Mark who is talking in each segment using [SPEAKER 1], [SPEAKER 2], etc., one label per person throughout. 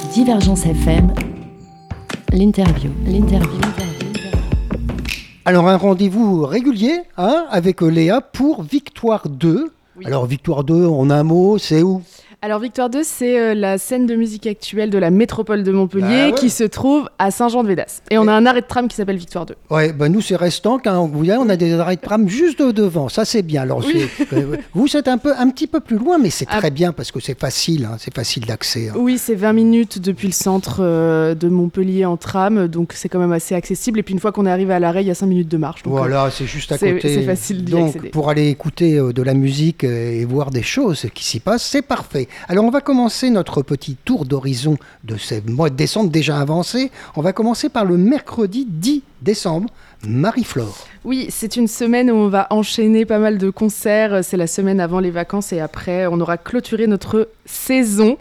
[SPEAKER 1] Divergence FM, l'interview.
[SPEAKER 2] Alors un rendez-vous régulier avec Léa pour Victoire 2. Oui. Alors Victoire 2, en un mot, c'est où ?
[SPEAKER 3] Alors Victoire 2, c'est la scène de musique actuelle de la métropole de Montpellier qui se trouve à Saint-Jean-de-Védas. Et on a un arrêt de tram qui s'appelle Victoire 2.
[SPEAKER 2] Ouais, nous c'est restant, en Guyane, on a des arrêts de tram juste devant, ça c'est bien. Alors vous êtes un petit peu plus loin, mais c'est très bien parce que c'est facile d'accès.
[SPEAKER 3] Oui, c'est 20 minutes depuis le centre de Montpellier en tram, donc c'est quand même assez accessible. Et puis une fois qu'on est arrivé à l'arrêt, il y a 5 minutes de marche. Donc,
[SPEAKER 2] voilà, c'est juste à côté.
[SPEAKER 3] C'est facile d'y accéder.
[SPEAKER 2] Donc pour aller écouter de la musique et voir des choses qui s'y passent, c'est parfait. Alors on va commencer notre petit tour d'horizon de ce mois de décembre déjà avancé. On va commencer par le mercredi 10 décembre, Marie-Flore.
[SPEAKER 3] Oui, c'est une semaine où on va enchaîner pas mal de concerts. C'est la semaine avant les vacances et après on aura clôturé notre saison.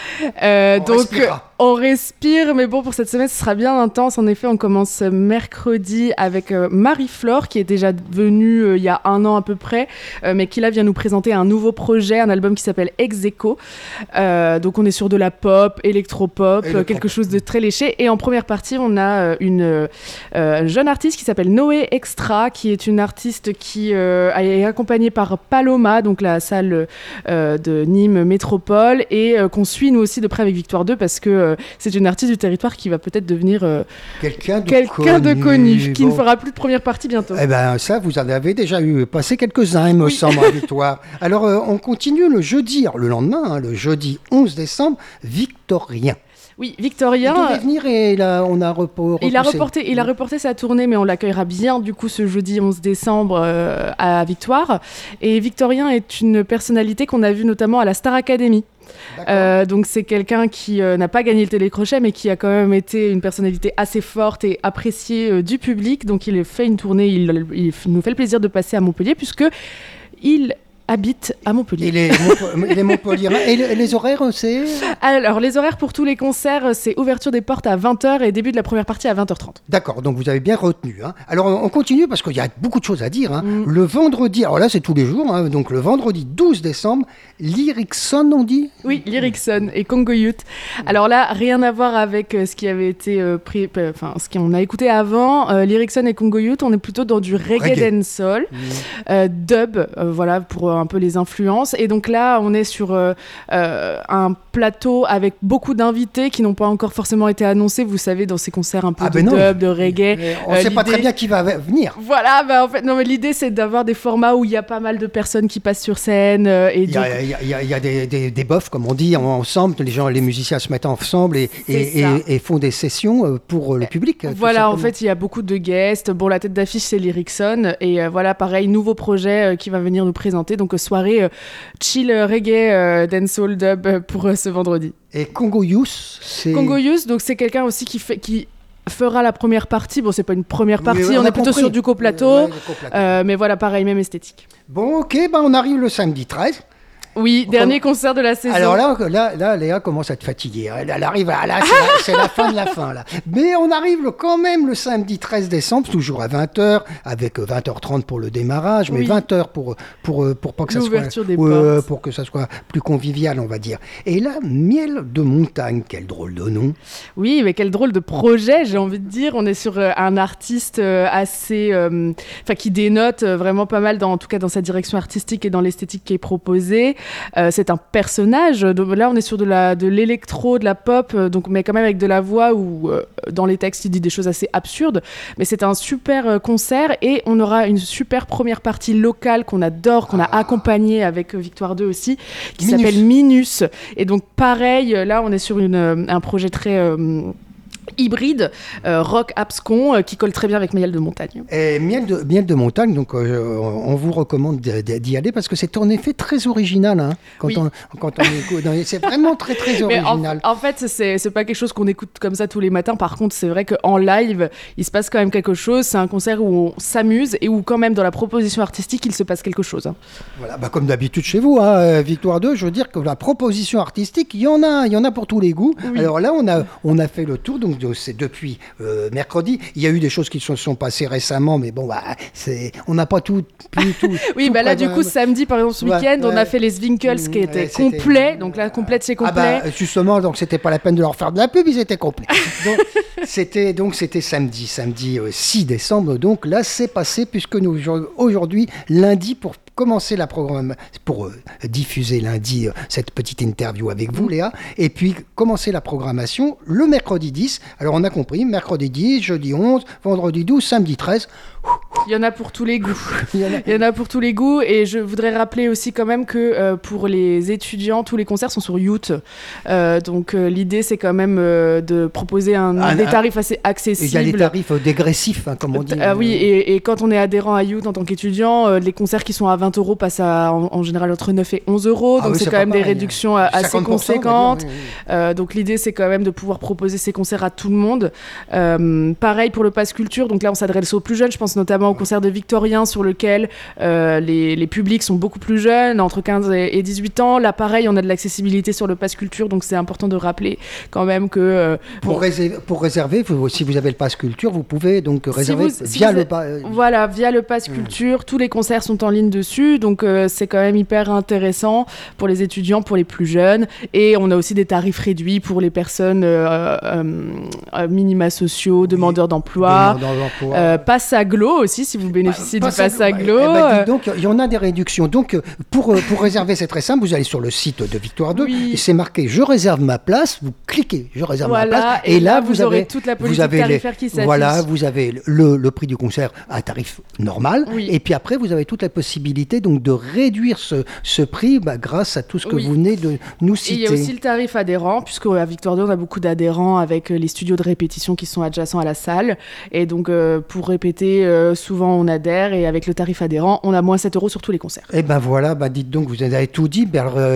[SPEAKER 3] On respire, mais bon, pour cette semaine, ce sera bien intense. En effet, on commence mercredi avec Marie-Flore, qui est déjà venue il y a 1 an à peu près, mais qui là vient nous présenter un nouveau projet, un album qui s'appelle Ex-Aequo. Donc on est sur de la pop, électropop, quelque chose de très léché. Et en première partie, on a une jeune artiste qui s'appelle Noé Extra, qui est une artiste qui est accompagnée par Paloma, donc la salle de Nîmes Métropole, et qu'on suit nous aussi de près avec Victoire 2 parce que c'est une artiste du territoire qui va peut-être devenir quelqu'un de connu, qui ne fera plus de première partie bientôt.
[SPEAKER 2] Eh bien ça, vous en avez déjà eu passé quelques-uns, il me semble, à Victoire. Alors on continue le jeudi, le lendemain, le jeudi 11 décembre, Victorien.
[SPEAKER 3] Oui, Victorien.
[SPEAKER 2] Il devait venir et là, on a reporté.
[SPEAKER 3] Il a reporté sa tournée, mais on l'accueillera bien du coup ce jeudi 11 décembre à Victoire. Et Victorien est une personnalité qu'on a vue notamment à la Star Academy. Donc c'est quelqu'un qui n'a pas gagné le télécrochet, mais qui a quand même été une personnalité assez forte et appréciée du public. Donc il fait une tournée, il nous fait le plaisir de passer à Montpellier puisque il habite à Montpellier.
[SPEAKER 2] Il est Montpelliérain. Et les horaires, c'est ?
[SPEAKER 3] Alors, les horaires pour tous les concerts, c'est ouverture des portes à 20h et début de la première partie à 20h30.
[SPEAKER 2] D'accord, donc vous avez bien retenu. Alors, on continue parce qu'il y a beaucoup de choses à dire. Le vendredi, alors là, c'est tous les jours, donc le vendredi 12 décembre, Lyricson, on dit ?
[SPEAKER 3] Oui, Lyricson et Congo Youth. Alors là, rien à voir avec ce qui avait été ce qu'on a écouté avant. Lyricson et Congo Youth, on est plutôt dans du reggae dancehall, dub, voilà, pour un peu les influences. Et donc là, on est sur un plateau avec beaucoup d'invités qui n'ont pas encore forcément été annoncés. Vous savez, dans ces concerts un peu dub, de reggae.
[SPEAKER 2] On ne sait pas très bien qui va venir.
[SPEAKER 3] Voilà, en fait, non, mais l'idée, c'est d'avoir des formats où il y a pas mal de personnes qui passent sur scène.
[SPEAKER 2] Il y a des bofs, comme on dit, ensemble. Les musiciens se mettent ensemble et font des sessions pour le public.
[SPEAKER 3] Voilà, en fait, il y a beaucoup de guests. Bon, la tête d'affiche, c'est Lyricson. Et voilà, pareil, nouveau projet qui va venir nous présenter. Donc, soirée chill reggae, dancehall dub pour ce vendredi.
[SPEAKER 2] Et Congo Youth, c'est...
[SPEAKER 3] Congo Youth, donc c'est quelqu'un aussi qui fera la première partie. Bon, c'est pas une première partie, on est plutôt sur du coplateau. Mais voilà, pareil, même esthétique.
[SPEAKER 2] Bon, ok, on arrive le samedi 13.
[SPEAKER 3] Oui, dernier concert de la saison.
[SPEAKER 2] Alors là, Léa commence à être fatiguée. Elle arrive c'est la fin de la fin, là. Mais on arrive quand même le samedi 13 décembre, toujours à 20h, avec 20h30 pour le démarrage, mais 20h pour pas que ça soit... pour que ça soit plus convivial, on va dire. Et là, Miel de Montagne, quel drôle de nom.
[SPEAKER 3] Oui, mais quel drôle de projet, j'ai envie de dire. On est sur un artiste assez... qui dénote vraiment pas mal, en tout cas dans sa direction artistique et dans l'esthétique qui est proposée. C'est un personnage. Donc là, on est sur de l'électro, de la pop, mais quand même avec de la voix où, dans les textes, il dit des choses assez absurdes. Mais c'est un super concert et on aura une super première partie locale qu'on adore, qu'on a accompagnée avec Victoire 2 aussi, qui s'appelle Minus. Et donc, pareil, là, on est sur un projet très... hybride, rock abscon, qui colle très bien avec Miel de Montagne.
[SPEAKER 2] Et Miel de Montagne, donc on vous recommande d'y aller parce que c'est en effet très original. Quand on écoute, c'est vraiment très très original.
[SPEAKER 3] En fait, c'est pas quelque chose qu'on écoute comme ça tous les matins. Par contre, c'est vrai qu'en live, il se passe quand même quelque chose. C'est un concert où on s'amuse et où quand même dans la proposition artistique, il se passe quelque chose.
[SPEAKER 2] Voilà, comme d'habitude chez vous, Victoire 2, je veux dire que la proposition artistique, il y en a pour tous les goûts. Oui. Alors là, on a fait le tour, donc donc c'est depuis mercredi. Il y a eu des choses qui se sont passées récemment, mais bon, on n'a pas tout.
[SPEAKER 3] Oui,
[SPEAKER 2] tout
[SPEAKER 3] là, du coup, samedi, par exemple, ce week-end, on a fait les Zwinkels qui étaient complets. Donc là, complète, c'est complet.
[SPEAKER 2] Justement, donc c'était pas la peine de leur faire de la pub, ils étaient complets. Donc c'était samedi 6 décembre. Donc là, c'est passé, puisque nous, aujourd'hui, lundi, pour commencer la programme, pour diffuser lundi cette petite interview avec vous, Léa, et puis commencer la programmation le mercredi 10. Alors on a compris, mercredi 10, jeudi 11, vendredi 12, samedi 13.
[SPEAKER 3] Il y en a pour tous les goûts. Il y en a pour tous les goûts. Et je voudrais rappeler aussi quand même que pour les étudiants, tous les concerts sont sur YouTube. Donc l'idée, c'est quand même de proposer des tarifs assez accessibles.
[SPEAKER 2] Il y a les tarifs dégressifs, comme on dit.
[SPEAKER 3] Oui, et quand on est adhérent à YouTube en tant qu'étudiant, les concerts qui sont à 20 € passent à en général entre 9 et 11 €. Donc c'est quand même des réductions assez conséquentes. Donc l'idée, c'est quand même de pouvoir proposer ces concerts à tout le monde. Pareil pour le Pass Culture. Donc là, on s'adresse aux plus jeunes. Je pense notamment au concert de Victorien, sur lequel les publics sont beaucoup plus jeunes, entre 15 et 18 ans. Là, pareil, on a de l'accessibilité sur le Pass Culture, donc c'est important de rappeler quand même que...
[SPEAKER 2] Pour réserver, si vous avez le Pass Culture, vous pouvez donc réserver via le Pass
[SPEAKER 3] Culture. Tous les concerts sont en ligne dessus, donc c'est quand même hyper intéressant pour les étudiants, pour les plus jeunes. Et on a aussi des tarifs réduits pour les personnes minima sociaux, demandeurs d'emploi. Pass Aglo aussi, si vous bénéficiez du Pass Aglo.
[SPEAKER 2] Donc, il y en a des réductions. Donc, pour réserver, c'est très simple. Vous allez sur le site de Victoire 2 et c'est marqué « Je réserve ma place ». Vous cliquez « Je réserve ma place ». Et là, vous aurez
[SPEAKER 3] toute la politique tarifaire qui s'affiche.
[SPEAKER 2] Voilà, vous avez le prix du concert à tarif normal.
[SPEAKER 3] Oui.
[SPEAKER 2] Et puis après, vous avez toute la possibilité donc, de réduire ce prix grâce à tout ce que vous venez de nous citer.
[SPEAKER 3] Et il y a aussi le tarif adhérent, puisqu'à Victoire 2, on a beaucoup d'adhérents avec les studios de répétition qui sont adjacents à la salle. Et donc, pour répéter, souvent on adhère, et avec le tarif adhérent, on a moins 7 € sur tous les concerts.
[SPEAKER 2] Et ben voilà, dites donc, vous avez tout dit.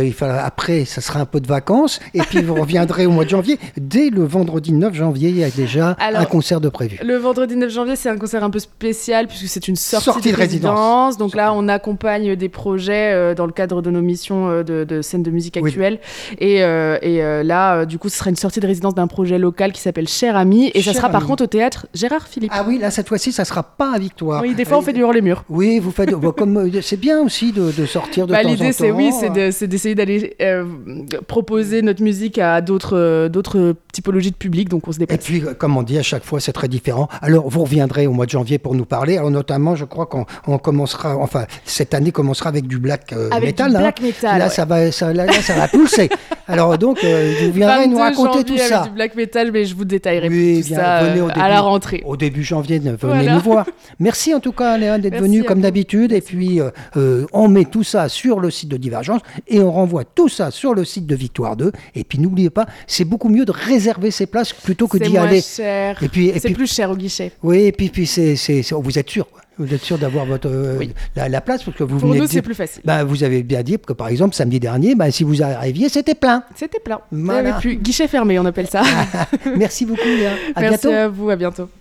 [SPEAKER 2] Après, ça sera un peu de vacances, et puis vous reviendrez au mois de janvier. Dès le vendredi 9 janvier, il y a déjà un concert de prévu.
[SPEAKER 3] Le vendredi 9 janvier, c'est un concert un peu spécial, puisque c'est une sortie de résidence. Donc là, on accompagne des projets dans le cadre de nos missions de scène de musique actuelle. Et là, du coup, ce sera une sortie de résidence d'un projet local qui s'appelle Cher Ami, et ça sera par contre au théâtre Gérard Philippe.
[SPEAKER 2] Ah oui, là, cette fois-ci, ça sera pas à Victoire.
[SPEAKER 3] Oui, des fois, on fait du hors-les-murs.
[SPEAKER 2] Oui, vous faites... c'est bien aussi de sortir de temps en temps.
[SPEAKER 3] L'idée, c'est d'essayer d'aller proposer notre musique à d'autres typologies de public, donc on se déplace.
[SPEAKER 2] Et puis, comme on dit, à chaque fois, c'est très différent. Alors, vous reviendrez au mois de janvier pour nous parler. Alors, notamment, je crois qu'on commencera... Enfin, cette année commencera avec du black metal.
[SPEAKER 3] Black metal,
[SPEAKER 2] là, ça va pousser. Alors, donc, vous viendrez nous raconter tout ça.
[SPEAKER 3] Avec du black metal, mais je vous détaillerai tout ça à la rentrée.
[SPEAKER 2] Au début janvier, venez nous voir. Merci en tout cas, Léa, d'être venue comme d'habitude. Et puis, on met tout ça sur le site de Divergence et on renvoie tout ça sur le site de Victoire 2. Et puis, n'oubliez pas, c'est beaucoup mieux de réserver ses places plutôt que d'y aller.
[SPEAKER 3] C'est moins cher. C'est plus cher au guichet.
[SPEAKER 2] Oui, et puis vous êtes sûr. Vous êtes sûr d'avoir la place parce que vous
[SPEAKER 3] Pour
[SPEAKER 2] venez
[SPEAKER 3] nous,
[SPEAKER 2] de dire,
[SPEAKER 3] c'est plus facile.
[SPEAKER 2] Vous avez bien dit que, par exemple, samedi dernier, si vous arriviez, c'était plein.
[SPEAKER 3] C'était plein.
[SPEAKER 2] Voilà.
[SPEAKER 3] Et puis, guichet fermé, on appelle ça.
[SPEAKER 2] Merci beaucoup, Léa.
[SPEAKER 3] Merci à vous, à bientôt.